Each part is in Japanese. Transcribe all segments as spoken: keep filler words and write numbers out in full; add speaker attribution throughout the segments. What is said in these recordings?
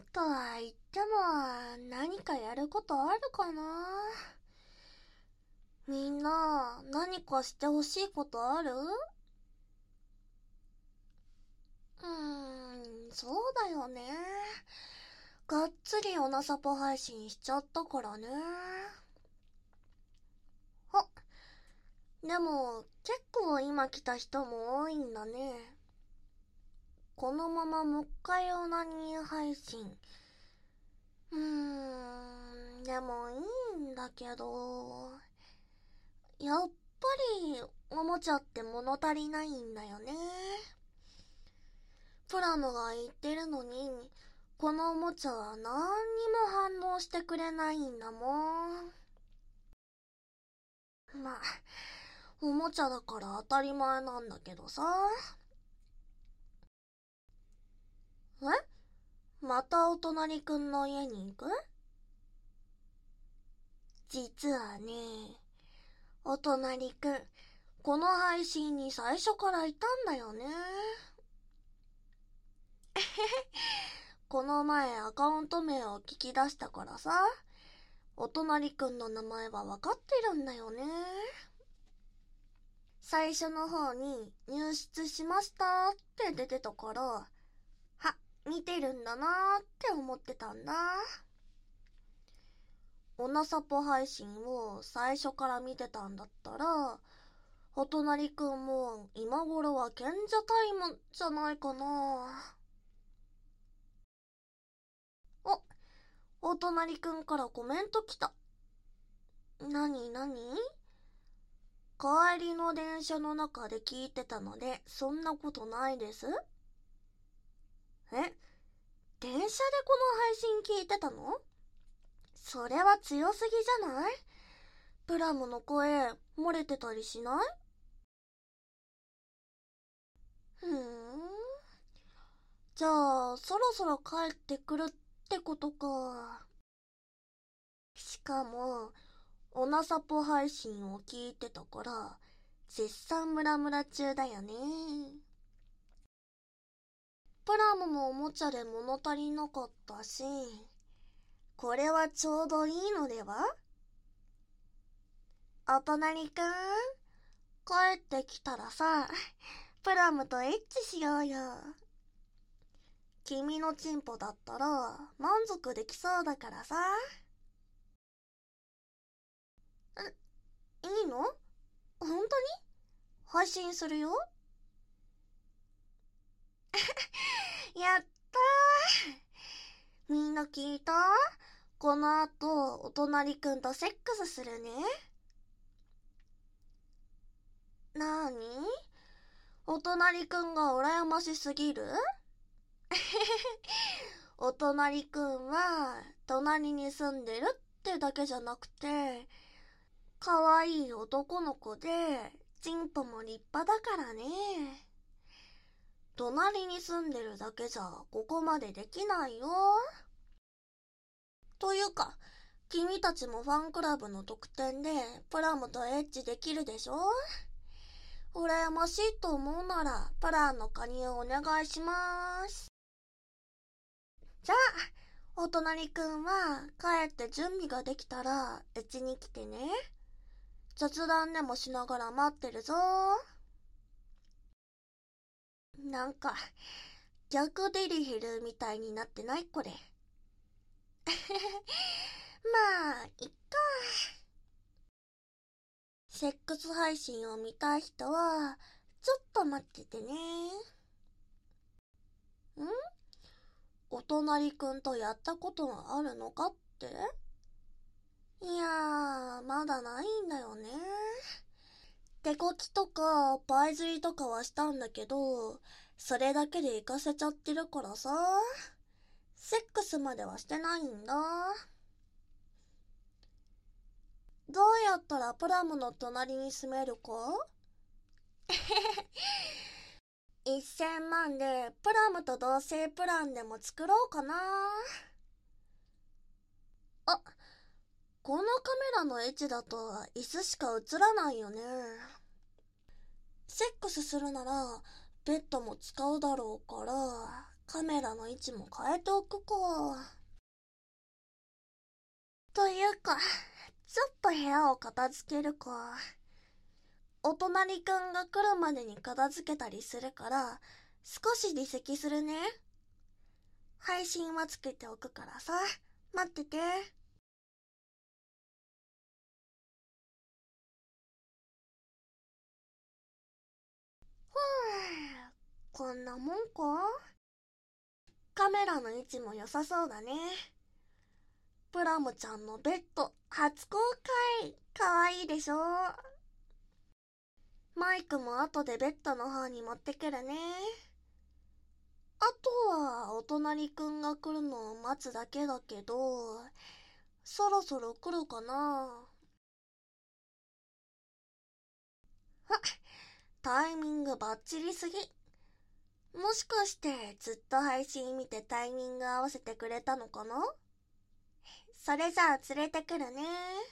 Speaker 1: とは言っても、何かやることあるかな。みんな、何かしてほしいことある？うーん、そうだよね。がっつりおなさぽ配信しちゃったからね。あ、でも、結構今来た人も多いんだね。このままもう一回オナニー配信。うーん、でもいいんだけど、やっぱりおもちゃって物足りないんだよね。プラムが言ってるのに、このおもちゃは何にも反応してくれないんだもん。まあ、おもちゃだから当たり前なんだけどさ。え？またお隣くんの家に行く？実はね、お隣くん、この配信に最初からいたんだよね。この前アカウント名を聞き出したからさ、お隣くんの名前はわかってるんだよね。最初の方に入室しましたって出てたから、は、見てるんだなーって思ってたんだ。おなさぽ配信を最初から見てたんだったら、お隣くんも今頃は賢者タイムじゃないかな。お、お隣くんからコメント来た。なになに？帰りの電車の中で聞いてたので、そんなことないです。え？電車でこの配信聞いてたの？それは強すぎじゃない？プラムの声、漏れてたりしない？ふーん。じゃあ、そろそろ帰ってくるってことか。しかも、おなさぽ配信を聞いてたから、絶賛ムラムラ中だよね。プラムもおもちゃで物足りなかったし、これはちょうどいいのでは？お隣くん、帰ってきたらさ、プラムとエッチしようよ。君のチンポだったら満足できそうだからさ。いいの？本当に？配信するよ。やったー。みんな聞いた？この後、お隣くんとセックスするね。なーに？お隣くんが羨ましすぎる？お隣くんは、隣に住んでるってだけじゃなくて、かわいい男の子で、チンポも立派だからね。隣に住んでるだけじゃここまでできないよ。というか、君たちもファンクラブの特典でプラムとエッチできるでしょ？羨ましいと思うならプランの加入お願いします。じゃあ、お隣くんは帰って準備ができたらうちに来てね。雑談でもしながら待ってるぞ。なんか、逆デリヘルみたいになってない？これ。まあ、いっか。セックス配信を見たい人は、ちょっと待っててね。ん？お隣くんとやったことがあるのかって？いやー、まだないんだよね。手こきとか、パイズリとかはしたんだけど、それだけで行かせちゃってるからさ。セックスまではしてないんだ。どうやったらプラムの隣に住めるか？せんまんでプラムと同棲プランでも作ろうかな。あ、このカメラの位置だと椅子しか映らないよね。セックスするならベッドも使うだろうから、 カメラの位置も変えておくか。というか、ちょっと部屋を片付けるか。お隣くんが来るまでに片付けたりするから、少し離席するね。配信はつけておくからさ、待ってて。ふぅ、こんなもんか。カメラの位置も良さそうだね。プラムちゃんのベッド、初公開。かわいいでしょ。マイクも後でベッドの方に持ってくるね。あとは、お隣くんが来るのを待つだけだけど、そろそろ来るかな。あ、タイミングバッチリすぎ。もしかしてずっと配信見てタイミング合わせてくれたのかな。それじゃあ連れてくるね。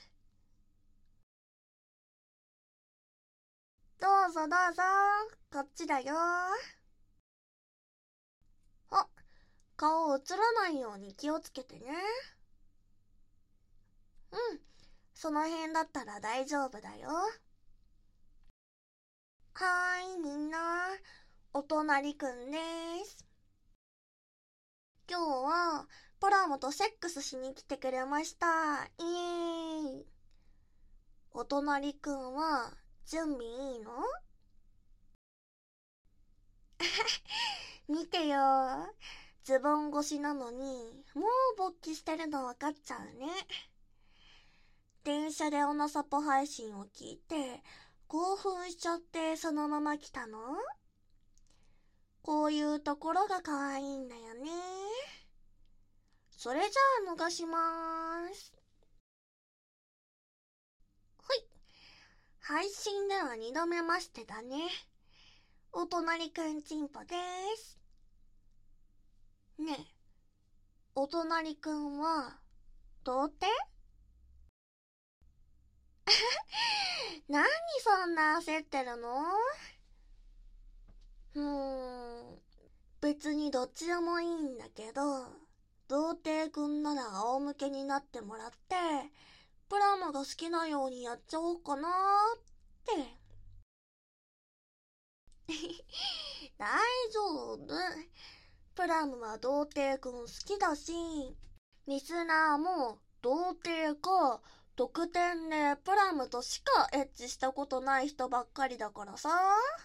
Speaker 1: どうぞどうぞ、こっちだよ。あ、顔映らないように気をつけてね。うん、その辺だったら大丈夫だよ。はーい、みんな、お隣くんです。今日はプラモとセックスしに来てくれました。イエーイ。お隣くんは準備いいの？見てよ。ズボン越しなのに、もう勃起してるの分かっちゃうね。電車でオナサポ配信を聞いて、興奮しちゃってそのまま来たの？こういうところが可愛いんだよね。それじゃあ脱がしまーす。ほい。配信では二度目ましてだね。お隣くんちんぽです。ねえ、お隣くんは、童貞？何そんな焦ってるの？うーん、別にどっちでもいいんだけど、童貞くんなら仰向けになってもらって、プラモが好きなようにやっちゃおうかなーって。大丈夫。プラムは童貞くん好きだし、リスナーも童貞か特典でプラムとしかエッチしたことない人ばっかりだからさ。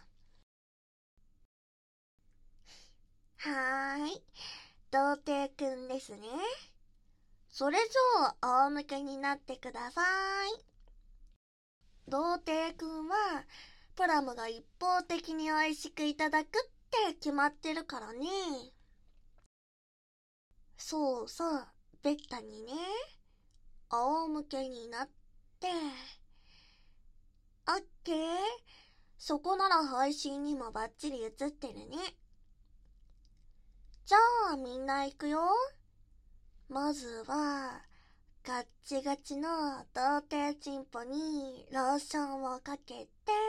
Speaker 1: はーい、童貞くんですね。それじゃあ仰向けになってください。童貞くんはプラムが一方的に美味しくいただくって決まってるからね。そうそう、ベッタにね、仰向けになって、オッケー。そこなら配信にもバッチリ映ってるね。じゃあみんな行くよ。まずは、ガッチガチの童貞チンポにローションをかけて、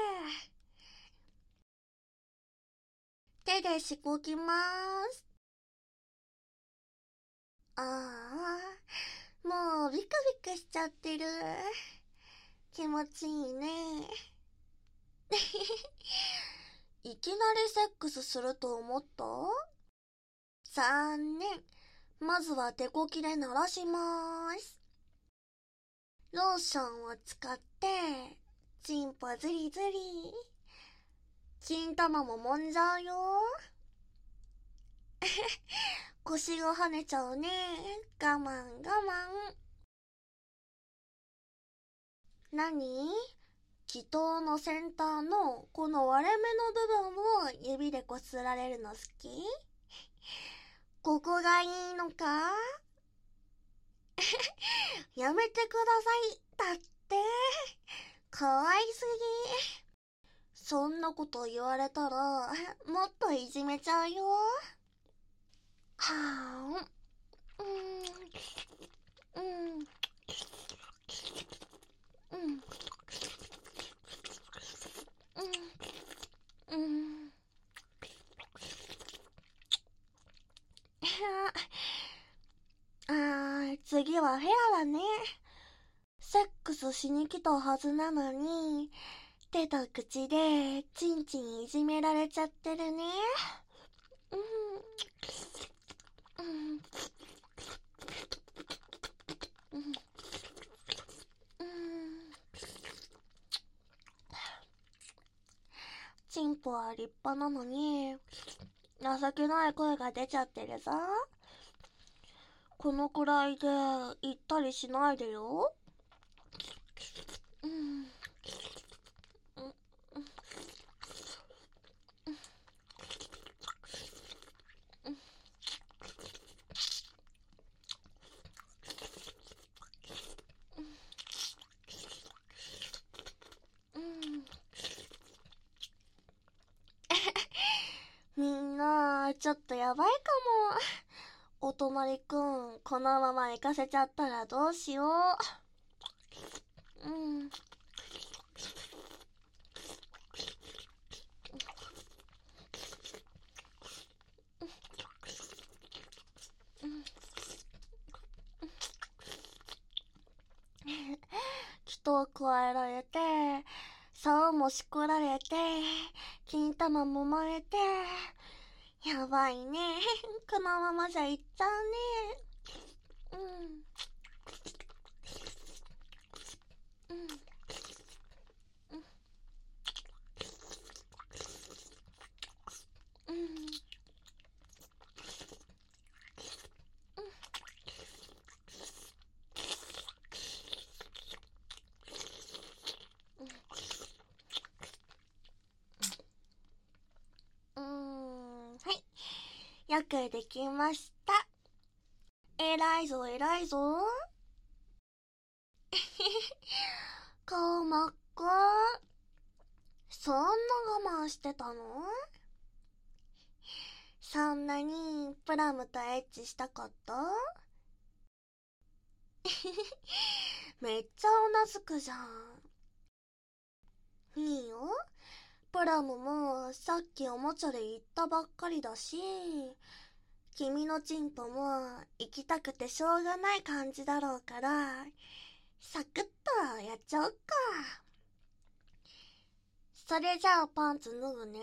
Speaker 1: 手でしごきます。ああ、もうビクビクしちゃってる。気持ちいいね。いきなりセックスすると思った？残念。まずは手こきで鳴らしまーす。ローションを使って、チンポズリズリ。金玉も揉んじゃうよ。腰が跳ねちゃうね。我慢我慢。何？気筒の先端のこの割れ目の部分を指でこすられるの好き？ここがいいのか？やめてください。だって、かわいすぎ。そんなこと言われたら、もっといじめちゃうよ。はぁ、うん、うん、うん、うん、うん、うん。 あー、次はフェアだね。セックスしに来たはずなのに、手と口でチンチンいじめられちゃってるね。うん。うん。うん。うん。チンポは立派なのに、情けない声が出ちゃってるぞ。このくらいで言ったりしないでよ。うん。うん。うん。みんな、ちょっとやばいかも。お隣くん、このまま行かせちゃったらどうしよう。うん。人を加えられて、竿もしこられて、金玉も揉まれて、やばいね。このままじゃいっちゃうね。うん。うん。うん。うん。うーん。はい。よくできました。えらいぞ、えらいぞ。顔真っ赤。そんな我慢してたの？そんなにプラムとエッチしたかった？めっちゃうなずくじゃん。いいよ。プラムもさっきおもちゃで言ったばっかりだし、君のチンポも行きたくてしょうがない感じだろうから、サクッとやっちゃおっか。それじゃあパンツ脱ぐね。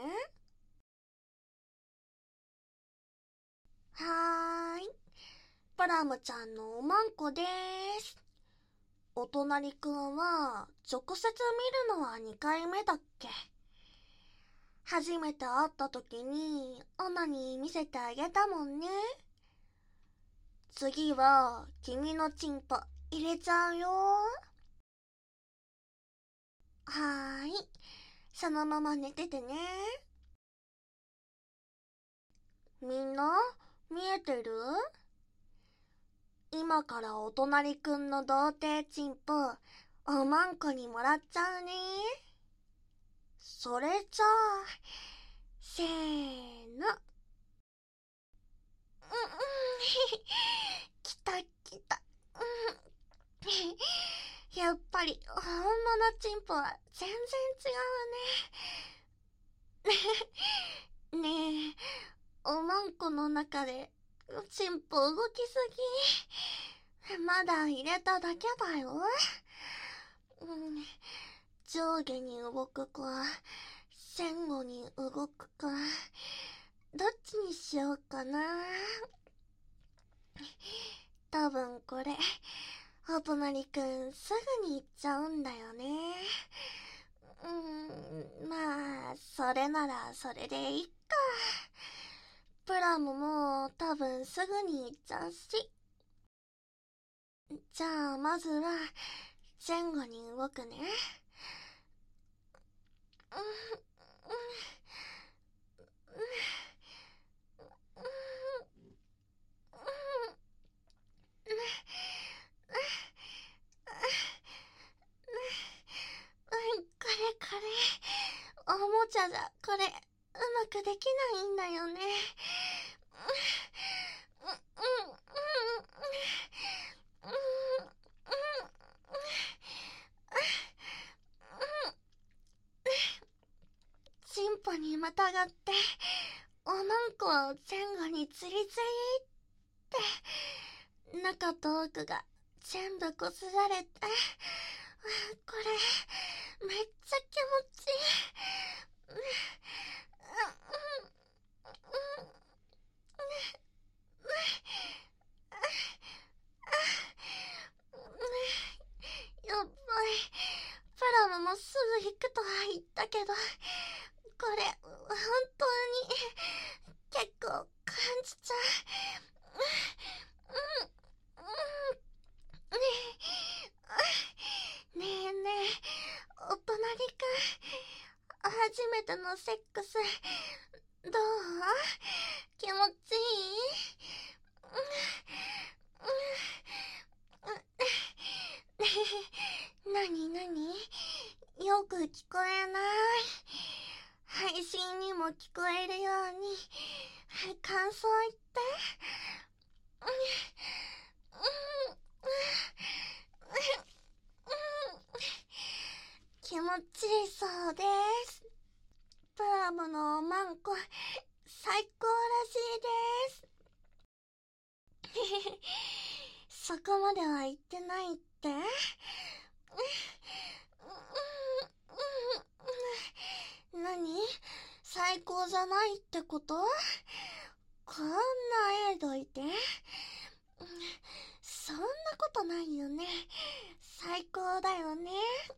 Speaker 1: はーい。プラムちゃんのおまんこでーす。お隣くんは直接見るのはにかいめだっけ？初めて会った時にオナニー見せてあげたもんね。次は君のチンポ入れちゃうよ。はーい。そのまま寝ててね。みんな見えてる？今からお隣くんの童貞チンポおまんこにもらっちゃうね。それじゃあ、せーの。うんうんきたきた。うん、やっぱり本物チンポは全然違うね。ねえ、おまんこの中でチンポ動きすぎ。まだ入れただけだよ。うん、上下に動くか、前後に動くか、どっちにしようかな。多分これ、お隣くんすぐに行っちゃうんだよね。うーん、まあ、それならそれでいいか。プラムも多分すぐに行っちゃうし。じゃあまずは前後に動くね。うん、これこれ、おもちゃじゃこれうまくできないんだよね。チンポにまたがっておまんこを前後にツリツリっ中と奥が全部こすられて、これめっちゃ気持ちいい。やばい。プラムもすぐ行くとは言ったけど、これ本当に結構感じちゃう。ねえねえ、お隣くん、初めてのセックスどう？気持ちいい？なになに？よく聞こえない。配信にも聞こえるように感想言って。気持ちいいそうです。プラムのおまんこ最高らしいです。そこまでは言ってないって？何？最高じゃないってこと？こんなええどいて。そんなことないよね。最高だよね。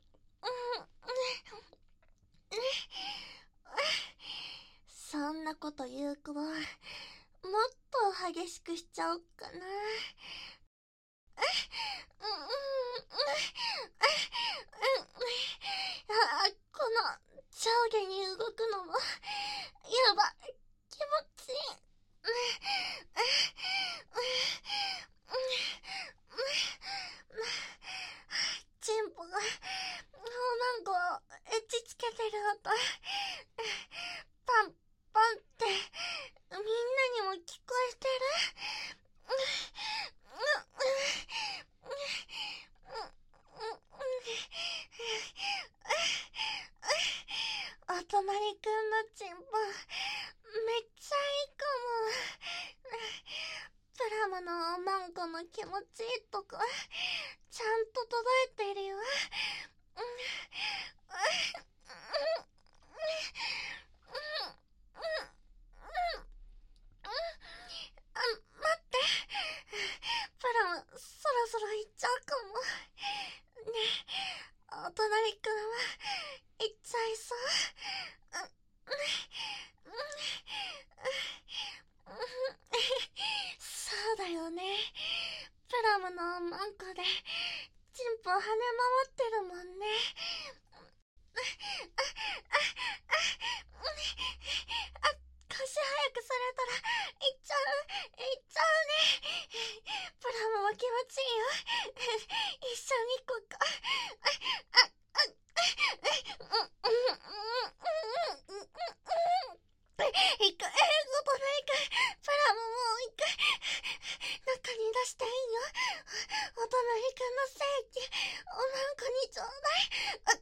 Speaker 1: そんなこと言う子はもっと激しくしちゃおっかな。あ、この上下に動くのもやば、気持ちいい。チンポがもうなんかエッチつけてる音パンパンってみんなにも聞こえてる？お隣くんのチンポめっちゃいいかも。プラムのおまんこの気持ちいいとこちゃんと届いてるよ。あ、待って。プラムそろそろ行っちゃうかも。ねえ、お隣くんは行っちゃいそう。そうだよね。プラムのおまんこでチンポ跳ね回ってるもんね。あ、腰早くされたら行っちゃう行っちゃうね。プラムも気持ちいいよ。一緒に行こうか。あ、あ、行く、え、ことないか。プラムもう一回中に出していいよ。お隣くんの正規おまんこにちょうだい。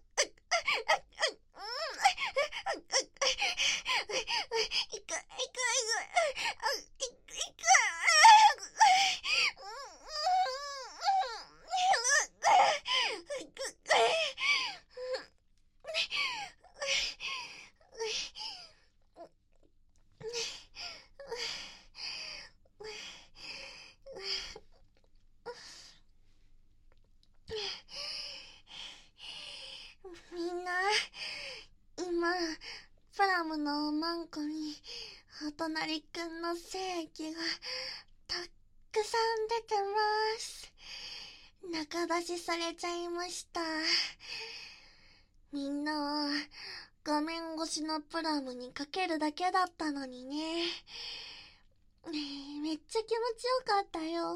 Speaker 1: いくいくいくいくいく。みんな今プラムのおまんこにお隣くんの精液がたくさん出てます。中出しされちゃいました。みんなは画面越しのプラムにかけるだけだったのにね。めっちゃ気持ちよかったよ。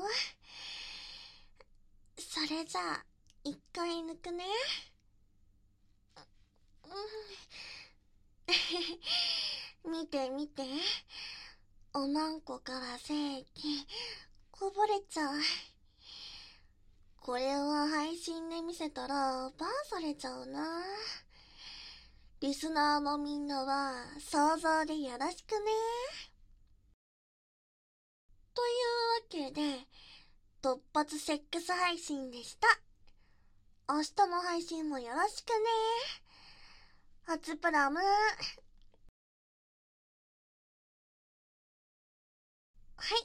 Speaker 1: それじゃあ一回抜くね。見て見て、おまんこから精液こぼれちゃう。これは配信で見せたらバンされちゃうな。リスナーのみんなは想像でよろしくね。というわけで、 突発セックス配信でした。明日の配信もよろしくね。初プラム。はい、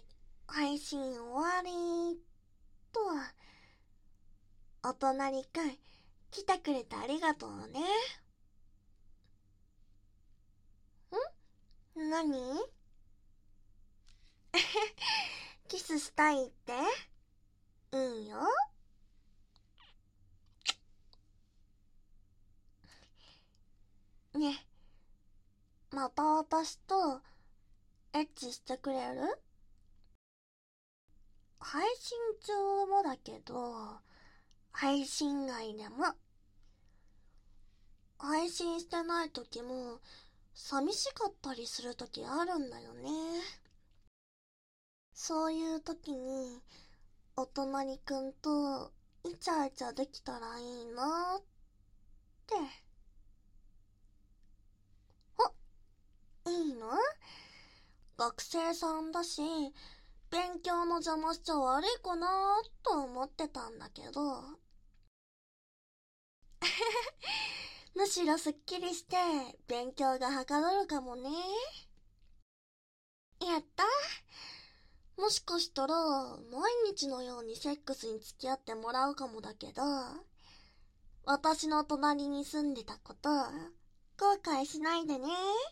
Speaker 1: 配信終わりと。お隣くん、来てくれてありがとうね。ん？何？キスしたいって？うんよ。ね、また私とエッチしてくれる？配信中もだけど、配信外でも。配信してない時も寂しかったりする時あるんだよね。そういう時にお隣くんとイチャイチャできたらいいなって。お、いいの？学生さんだし、勉強の邪魔しちゃ悪いかなと思ってたんだけどむしろすっきりして勉強がはかどるかもね。やった。もしかしたら毎日のようにセックスに付き合ってもらうかもだけど、私の隣に住んでたこと後悔しないでね。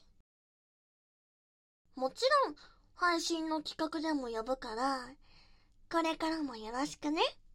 Speaker 1: もちろん配信の企画でも呼ぶから、これからもよろしくね。